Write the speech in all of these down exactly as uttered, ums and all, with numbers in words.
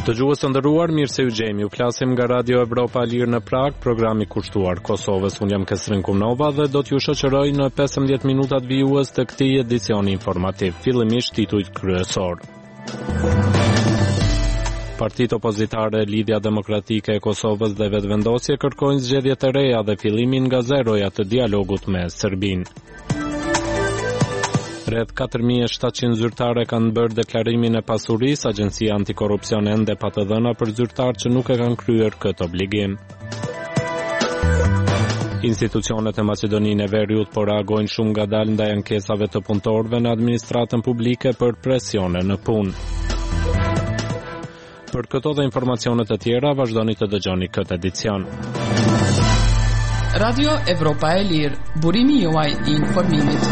Dëgjues të nderuar, mirë se u gjejmë. Ju flasim nga Radio Evropa e Lirë në Prag, programi kushtuar Kosovës. Unë jam Kesrin Kumnova dhe do t'ju shoqëroj në pesëmbëdhjetë minutat vijues të këtij edicioni informativ. Fillimisht titujt kryesor. Partitë opozitare Lidhja Demokratike e Kosovës dhe Vetëvendosje kërkojnë zgjedhje të reja dhe fillimin nga zeroja të dialogut me Serbinë. Rreth katër mijë e shtatëqind zyrtare kanë bërë deklarimin e pasurisë, Agjencia Antikorrupsion ende pa të dhëna për zyrtarë që nuk e kanë kryer këtë obligim. Institucionet e Maqedoninë e Veriut po reagojnë shumë ngadalë ndaj ankesave të punëtorëve në administratën publike për presione në punë. Për këto dhe informacione të tjera, vazhdoni të dëgjoni këtë edicion. Radio Evropa e Lirë, burimi juaj i informimit.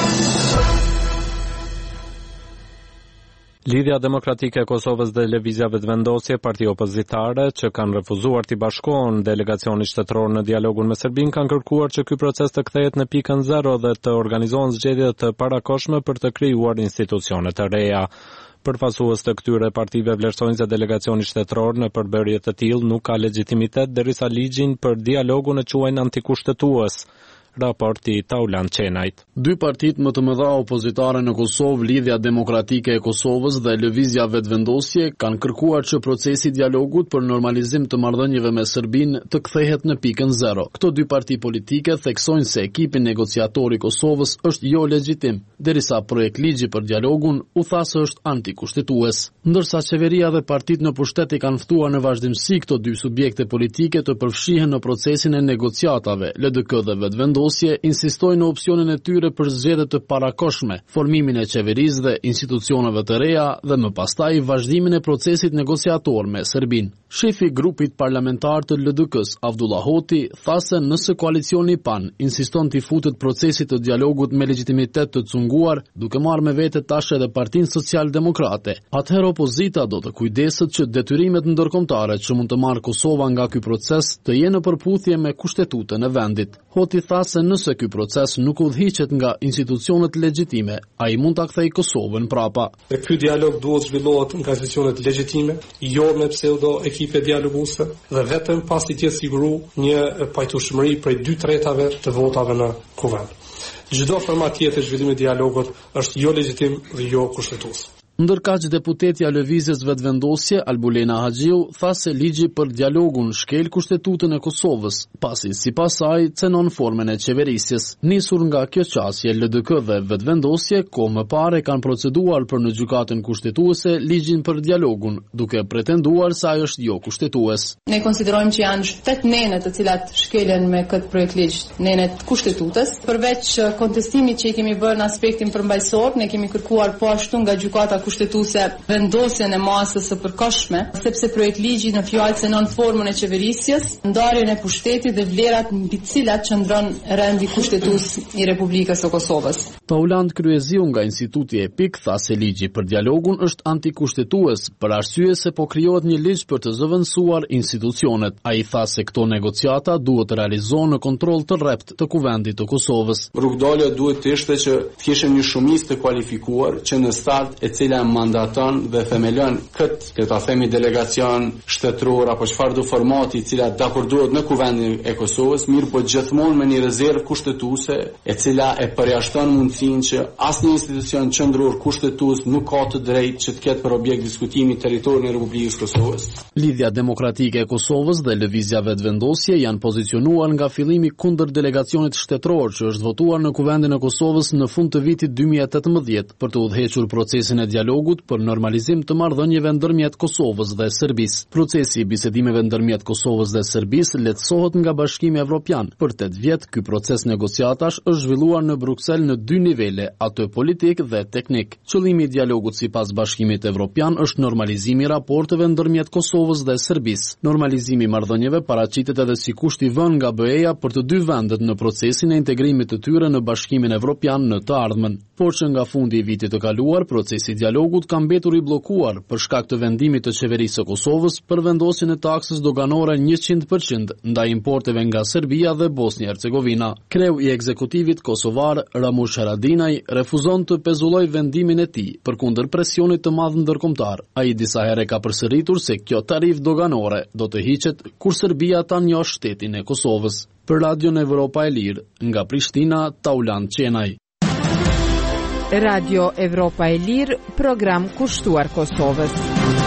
Lidhja Demokratike e Kosovës dhe Lëvizja Vetëvendosje, parti opozitare që kanë refuzuar t'i bashkohen delegacionit shtetëror në dialogun me Serbinë, kanë kërkuar që ky proces të kthehet në pikën zero dhe të organizohen zgjedhje të parakohshme për të krijuar institucione të reja. Përfaqësues të këtyre partive vlerësojnë se delegacioni shtetëror në përbërje të tillë nuk ka legjitimitet derisa ligjin për dialogun e quajnë antikushtetues. Raporti Taulan Qenajt. Dy partitë më të mëdha opozitare në Kosovë, Lidhja Demokratike e Kosovës dhe Lëvizja Vetëvendosje, kanë kërkuar që procesi i dialogut për normalizim të marrëdhënieve me Serbinë të kthehet në pikën zero. Këto dy parti politike theksojnë se ekipi negociator i Kosovës është jo legjitim, derisa projekt ligji për dialogun u tha se është antikushtetues. Ndërsa qeveria dhe partitë në pushtet i kanë ftuar në vazhdimsi këto dy subjekte politike të përfshihen në procesin e negociatave, L D K dhe Vetëvendosje insistojnë në opsionin e tyre për zgjedhje të parakohshme, formimin e qeverisë dhe institucioneve të reja dhe më pastaj vazhdimin e procesit negociator me Serbinë. Shefi i grupit parlamentar të L D K-s, Avdullah Hoti, tha se nëse koalicioni P A N insiston t'i futet procesit të dialogut me legjitimitet të cunguar, duke marrë me vete tash edhe Partinë Social-Demokrate, atëherë opozita do të kujdeset që detyrimet ndërkombëtare që mund të marrë Kosova nga ky proces të jenë në përputhje me kushtetutën e vendit. Hoti tha se nëse ky proces nuk udhëhiqet nga institucionet legjitime, ai mund ta kthejë Kosovën prapa. Dhe ky dialog duhet zhvillohet nga institucionet legjitime, jo me pseudo ekipe dialoguese dhe vetëm pasi të siguru një pajtueshmëri prej dy tretave të votave në kuvend. Çdo format tjetër zhvillimi i dialogut është jo legjitim dhe jo kushtetues. Ndërkaq deputetja Lëvizjes Vetëvendosje, Albulena Haxhiu, tha se ligji për dialogun shkel kushtetutën e Kosovës, pasi sipas saj cenon formën e qeverisjes. Nisur nga kjo qasje, L D K dhe Vetëvendosje kohë më parë kanë proceduar për në gjykatën kushtetuese ligjin për dialogun, duke pretenduar se ai është jo kushtetues. Ne konsiderojmë që janë shtet nene të cilat shkelen me këtë projekt ligj, nenet kushtetutës. Përveç kontestimit që i kemi bërë në aspektin përmbajtësor, ne kemi kërkuar po ashtu nga gjykata kushtetuese vendosjen e masës së përkohshme, sepse projekt ligji në fjalë cenon formën e qeverisjes, ndarjen e pushtetit dhe vlerat mbi të cilat qëndron rendi kushtetues i Republikës së Kosovës. Tauland Kryeziu nga Instituti Epik tha se ligji për dialogun është antikushtetues për arsye se po krijohet një ligj për të zëvendësuar institucionet. Ai tha se këto negociata duhet të realizohen në kontroll të rrept të kuvendit të Kosovës. Rrugdalja duhet të ishte që të kishim një shumicë të kualifikuar që në start e cila mandaton dhe themelon këtë, le ta themi delegacion shtetëror apo çfarë do formati i cila dakordohet në kuvendin e Kosovës, mirë po gjithmonë me një rezervë kushtetuese e cila e përjashton mundësinë që asnjë institucion qendror kushtetues nuk ka të drejtë që të ketë për objekt diskutimi territorin e Republikës së Kosovës. Lidhja Demokratike e Kosovës dhe Lëvizja Vetëvendosje janë pozicionuar nga fillimi kundër delegacionit shtetëror që është votuar në kuvendin e Kosovës në fund të vitit dy mijë e tetëmbëdhjetë për të udhëhequr procesin e dialogut për normalizim të marrëdhënieve ndërmjet Kosovës dhe Serbisë. Procesi i bisedimeve ndërmjet Kosovës dhe Serbisë lehtësohet nga Bashkimi Evropian. Për tetë vjet, ky proces negociatash është zhvilluar në Bruksel në dy nivele, atë politik dhe teknik. Qëllimi i dialogut sipas Bashkimit Evropian është normalizimi i raporteve ndërmjet Kosovës dhe Serbisë. Normalizimi i marrëdhënieve paraqitet edhe si kusht i vënë nga B E-ja për të dy vendet në procesin e integrimit të tyre në Bashkimin Evropian në të ardhmen. Por që nga fundi i vitit të kaluar, procesi i dialogut ka mbetur i bllokuar për shkak të vendimit të qeverisë së Kosovës për vendosjen e taksës doganore njëqind përqind ndaj importeve nga Serbia dhe Bosnia Hercegovina. Kreu i ekzekutivit kosovar Ramush Haradinaj Haradinaj refuzon të pezulloj vendimin e tij përkundër presionit të madh ndërkombëtar. Ai disa herë ka përsëritur se kjo tarifë doganore do të hiqet kur Serbia ta njohë shtetin e Kosovës. Për Radion Evropa e Lirë, nga Prishtina, Taulan Qenaj. Radio Evropa e Lirë, program kushtuar Kosovës.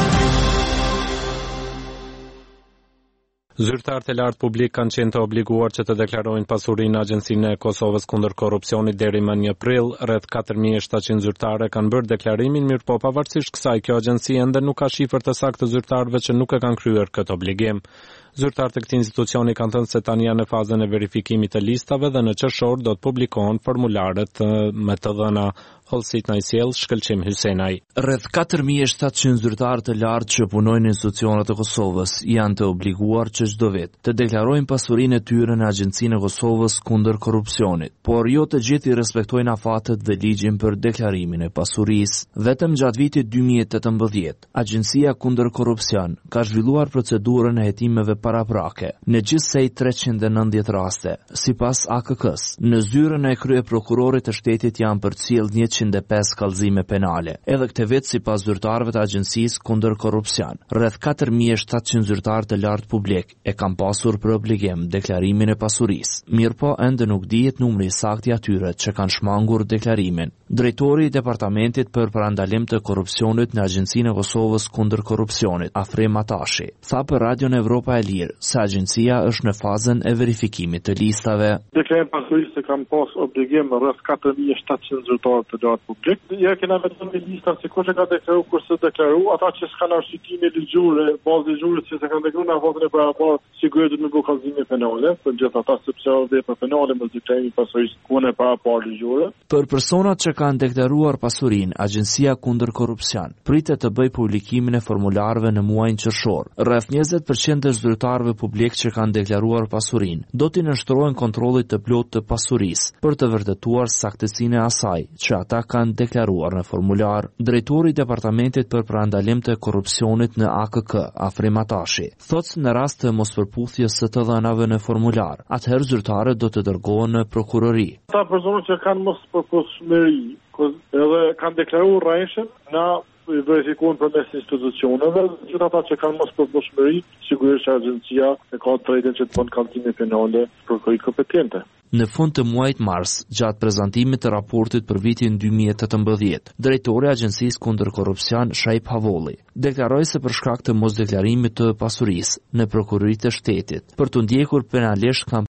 Zyrtarët e lartë publik kanë qenë të obliguar që të deklarojnë pasurinë në Agjencinë e Kosovës kundër korrupsionit deri më një prill. Rreth katër mijë e shtatëqind zyrtarë kanë bërë deklarimin, mirëpo pavarësisht kësaj, kjo agjenci ende nuk ka shifër të saktë të zyrtarëve që nuk e kanë kryer këtë obligim. Zyrtarët e këtij institucioni kanë thënë se tani janë në fazën e verifikimit të listave dhe në qershor do të publikohen formularet me të dhëna. Hollësit na i sjell Shkëlqim Hysenaj. Rreth katër mijë e shtatëqind zyrtarë të lartë që punojnë në institucionet e Kosovës janë të obliguar që çdo vit të deklarojnë pasurinë e tyre në Agjencinë e Kosovës kundër korrupsionit, por jo të gjithë i respektojnë afatet dhe ligjin për deklarimin e pasurisë. Vetëm gjatë vitit dy mijë e tetëmbëdhjetë, Agjencia kundër korrupsion ka zhvilluar procedurën e hetimeve paraprake në gjithsej treqind e nëntëdhjetë raste. Sipas A K K-s, në zyrën e kryeprokurorit të shtetit janë përcjellë njëqind e pesë kallëzime penale. Edhe këtë vit, sipas zyrtarëve të Agjencisë kundër korrupsion, rreth katër mijë e shtatëqind zyrtarë të lartë publik e kanë pasur për obligim deklarimin e pasurisë. Mirëpo ende nuk dihet numri i saktë i atyre që kanë shmangur deklarimin. Drejtori i Departamentit për Parandalim të Korrupsionit në Agjencinë e Kosovës kundër korrupsionit, Afrim Atashi, tha për Radion Evropa e Lirë se agjencia është në fazën e verifikimit të listave. Deklarim pasurisë kanë pas obligim rreth katër mijë e shtatëqind zyrtarë të lartë publik. Ja kena vetëm një listë se kush e ka deklaruar, kush s'e deklaruar, ata që s'kan arsyetim ligjore, bazë ligjore që s'e kanë deklaruar në avokatën e paraportë, sigurisht do të bëjë kallëzime penale, për gjithë ata sepse edhe për penale me deklarimi pasurisë ku në paraportë ligjore. Për personat që kanë deklaruar pasurinë, Agjencia kundër korrupsion pritet të bëjë publikimin e formularëve në muajin qershor. Rreth njëzet përqind të zyrtarëve publik që kanë deklaruar pasurinë do t'i nënshtrohen kontrollit të plotë të pasurisë për të vërtetuar saktësinë e asaj që ata kanë deklaruar në formular. Drejtori i Departamentit për Parandalim të Korrupsionit në A K K, Afrim Atashi, thotë se në rast të mospërputhjes së të dhënave në formular, atëherë zyrtarët do të dërgohen në prokurori. Ata personat që kanë mospërputhshmëri, edhe kanë deklaruar rreshën, na verifikuan përmes institucioneve, gjithë ata që kanë mospërputhshmëri, sigurisht që agjencia e ka drejtën që të bëjë kallëzime penale për kërkime kompetente. Në fund të muajit mars, gjatë prezantimit të raportit për vitin dy mijë e tetëmbëdhjetë, drejtori i Agjencisë kundër korrupsion, Shaip Havolli, deklaroi se për shkak të mosdeklarimit të pasurisë në prokuroritë e shtetit, për të ndjekur penalisht